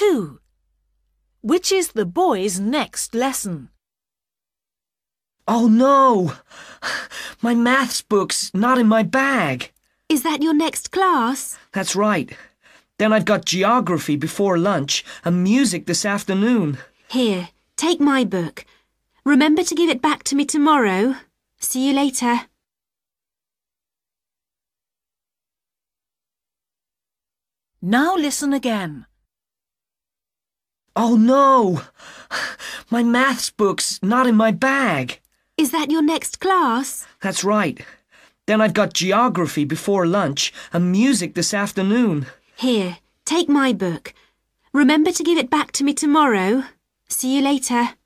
2. Which is the boy's next lesson? Oh no! My maths book's not in my bag. Is that your next class? That's right. Then I've got geography before lunch and music this afternoon. Here, take my book. Remember to give it back to me tomorrow. See you later. Now listen again. Oh no! My maths book's not in my bag. Is that your next class? That's right. Then I've got geography before lunch and music this afternoon. Here, take my book. Remember to give it back to me tomorrow. See you later.